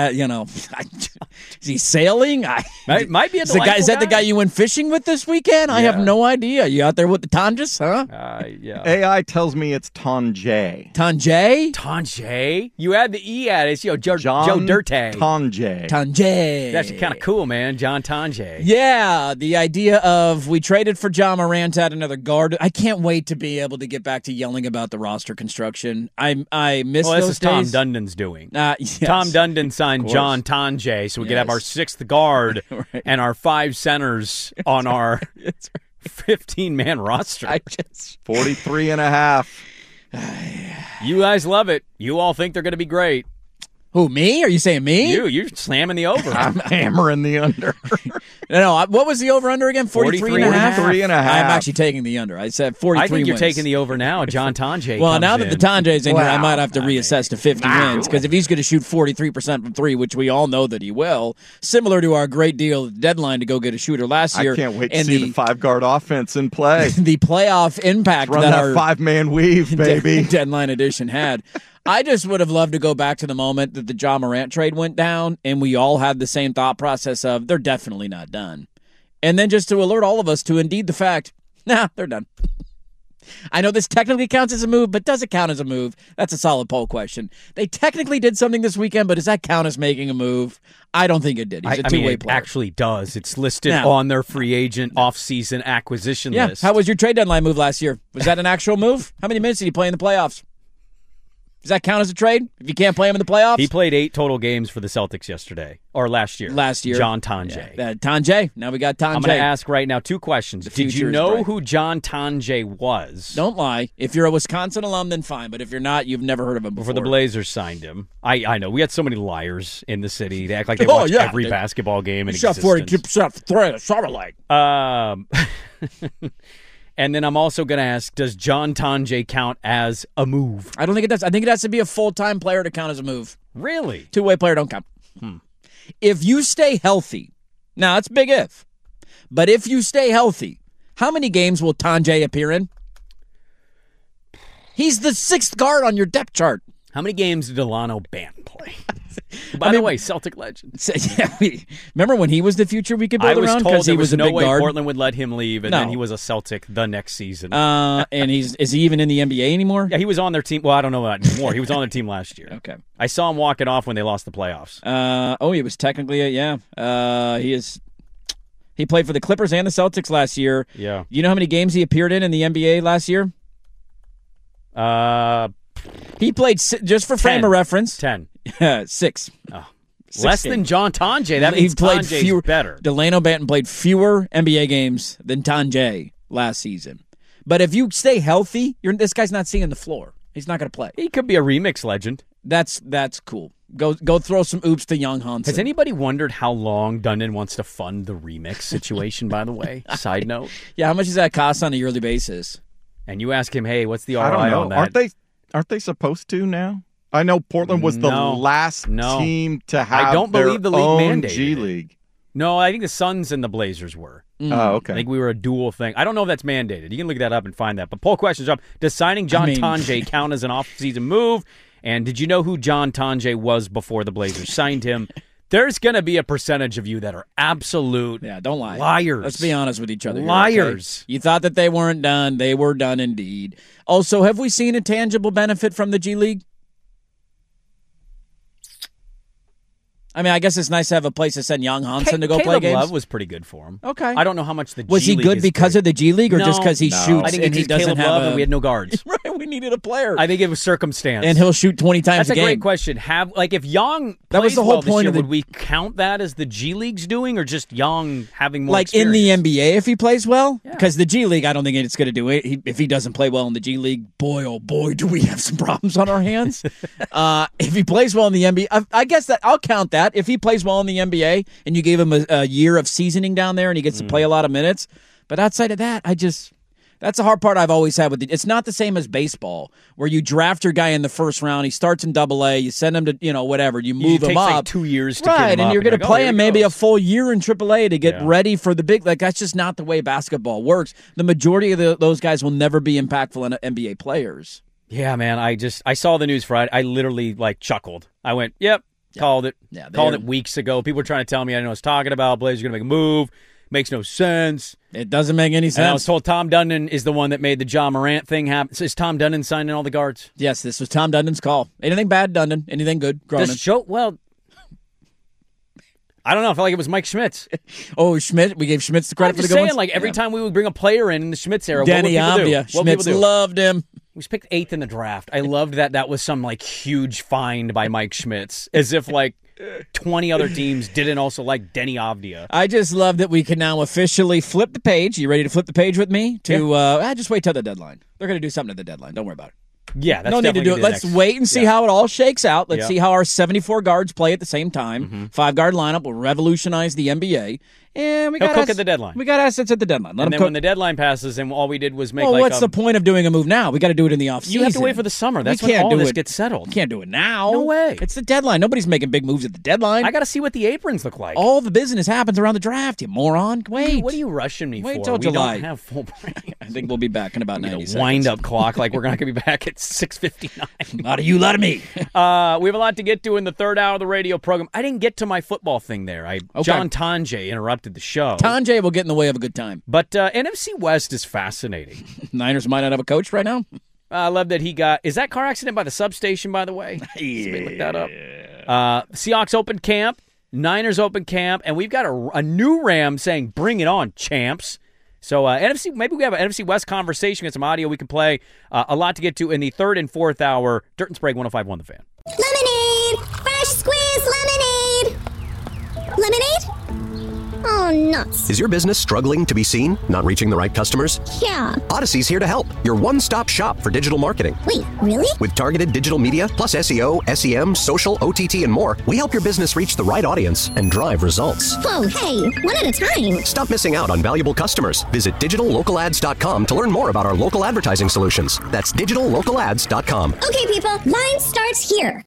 is he sailing? Might be a is that the guy you went fishing with this weekend? I have no idea. You out there with the Tonges, huh? Yeah. AI tells me it's Tonje. Tonje? Tonje? You add the E at it. It's, Joe John Dirte. Tonje. Tonje. That's kind of cool, man. John Tonje. Yeah, the idea of we traded for John Morant at another guard. I can't wait to be able to get back to yelling about the roster construction. I miss those this is Tom days. Dundon's doing. Yes. Tom Dundon signed John Tonje, so we could have our 6th guard and our 5 centers on our 15-man roster. 43 and a half. You guys love it. You all think they're going to be great. Who, me? Are you saying me? You're slamming the over. I'm hammering the under. No, what was the over-under again? 43 and a half? 43 and a half. I'm actually taking the under. I said 43 I think you're wins. taking the over now. John Tonje Well, comes now that in. the Tonje's in here, I might have to reassess to 50 wins, because if he's going to shoot 43% from 3, which we all know that he will, similar to our great deal deadline to go get a shooter last year. I can't wait to see the 5-guard offense in play. The playoff impact Run that that our 5-man weave, baby. deadline edition had. I just would have loved to go back to the moment that the John Morant trade went down, and we all had the same thought process of, they're definitely not done. And then just to alert all of us to indeed the fact, they're done. I know this technically counts as a move, but does it count as a move? That's a solid poll question. They technically did something this weekend, but does that count as making a move? I don't think it did. He's a two-way player. It actually does. It's listed on their free agent off-season acquisition list. How was your trade deadline move last year? Was that an actual move? How many minutes did he play in the playoffs? Does that count as a trade if you can't play him in the playoffs? He played 8 total games for the Celtics yesterday, or last year. John Tonje. Yeah. Tonje. Now we got Tonje. I'm going to ask right now 2 questions. Did you know who John Tonje was? Don't lie. If you're a Wisconsin alum, then fine. But if you're not, you've never heard of him before. Before the Blazers signed him. I know. We had so many liars in the city. They act like they watch every basketball game in existence. Shot 42% for 3 in a summer league. And then I'm also going to ask, does John Tonje count as a move? I don't think it does. I think it has to be a full-time player to count as a move. Really? Two-way player don't count. If you stay healthy, now it's big if, but if you stay healthy, how many games will Tonje appear in? He's the 6th guard on your depth chart. How many games did Delano Banton play? By the way, Celtic legend. Remember when he was the future we could build around because he was a no big way guard? Portland would let him leave, and then he was a Celtic the next season. And is he even in the NBA anymore? Yeah, he was on their team. Well, I don't know that anymore. He was on their team last year. Okay. I saw him walk it off when they lost the playoffs. He was technically he played for the Clippers and the Celtics last year. Yeah. You know how many games he appeared in the NBA last year? He played, just for frame of reference, 10. 6. Oh. Less than John Tonje. That means Tonje's better. Delano Banton played fewer NBA games than Tonje last season. But if you stay healthy, this guy's not seeing the floor. He's not going to play. He could be a remix legend. That's cool. Go throw some oops to Young Hansen. Has anybody wondered how long Dundon wants to fund the remix situation, by the way? Side note. Yeah, how much does that cost on a yearly basis? And you ask him, hey, what's the ROI I don't know. on that? Aren't they supposed to now? I know Portland was the last team to have I don't believe the league own mandated G it. League. No, I think the Suns and the Blazers were. Oh, okay. I think we were a dual thing. I don't know if that's mandated. You can look that up and find that. But poll questions up. Does signing John Tonje count as an off-season move? And did you know who John Tonje was before the Blazers signed him? There's going to be a percentage of you that are absolute don't lie. liars. Let's be honest with each other. Liars. Here, okay? You thought that they weren't done. They were done indeed. Also, have we seen a tangible benefit from the G League? I mean, I guess it's nice to have a place to send Young Hansen to go play games. Love was pretty good for him. Okay. I don't know how much the G League was he good because of the G League or just because he shoots I think and he doesn't Caleb have Love and we had no guards. Right, we needed a player. I think it was circumstance. And he'll shoot 20 times That's a game. Great question. If Young that was the whole point of would we count that as the G League's doing or just Young having more like experience? In the NBA if he plays well? Because the G League, I don't think it's going to do it. If he doesn't play well in the G League, boy, oh boy, do we have some problems on our hands. If he plays well in the NBA, I guess that I'll count that. If he plays well in the NBA and you gave him a year of seasoning down there and he gets to play a lot of minutes. But outside of that, that's the hard part I've always had with it. It's not the same as baseball where you draft your guy in the first round, he starts in AA, you send him to, whatever, you move him up. Like 2 years to right, get him and up you're going to play him maybe a full year in AAA to get ready for the big. Like that's just not the way basketball works. The majority of those guys will never be impactful NBA players. Yeah, man. I saw the news Friday. I literally chuckled. I went, yep. Called it. Yeah, called it weeks ago. People were trying to tell me I didn't know what I was talking about. Blazers are going to make a move. Makes no sense. It doesn't make any sense. And I was told Tom Dundon is the one that made the Ja Morant thing happen. So is Tom Dundon signing all the guards? Yes, this was Tom Dundon's call. Anything bad, Dundon? Anything good, Cronin? I don't know. I felt like it was Mike Schmitz. Oh, Schmidt. We gave Schmitz the credit for the good ones? Every time we would bring a player in the Schmitz era, Danny what would people do? Schmitz loved him. We was picked 8th in the draft. I loved that was some huge find by Mike Schmitz, as if 20 other teams didn't also like Denny Avdia. I just love that we can now officially flip the page. You ready to flip the page with me? Just wait till the deadline. They're going to do something at the deadline. Don't worry about it. Yeah, that's no need to do it. Let's wait and see how it all shakes out. Let's see how our 74 guards play at the same time. 5-guard lineup will revolutionize the NBA. And we got cook at the deadline. We got assets at the deadline. And then when the deadline passes, and all we did was make what's the point of doing a move now? We got to do it in the offseason. You have to wait for the summer. That's when all this gets settled. You can't do it now. No way. It's the deadline. Nobody's making big moves at the deadline. I got to see what the aprons look like. All the business happens around the draft, you moron. Wait. What are you rushing me for? Wait till July. We don't have full break. I think we'll be back in about 90 seconds. Wind-up clock like we're not going to be back at 6:59. A lot of you, a lot of me. We have a lot to get to in the third hour of the radio program. I didn't get to my football thing there. John Tonje interrupted the show. Tonje will get in the way of a good time. But NFC West is fascinating. Niners might not have a coach right now. I love that he got... Is that car accident by the substation, by the way? Somebody look that up. Seahawks open camp, Niners open camp, and we've got a new Ram saying, bring it on, champs. So maybe we have an NFC West conversation, get some audio we can play. A lot to get to in the third and fourth hour. Dirt and Sprague, 105.1 The Fan. Lemonade! Fresh squeezed lemonade! Lemonade? Oh, nuts. Is your business struggling to be seen? Not reaching the right customers? Yeah. Odyssey's here to help. Your one-stop shop for digital marketing. Wait, really? With targeted digital media, plus SEO, SEM, social, OTT, and more, we help your business reach the right audience and drive results. Whoa, hey, one at a time. Stop missing out on valuable customers. Visit digitallocalads.com to learn more about our local advertising solutions. That's digitallocalads.com. Okay, people, line starts here.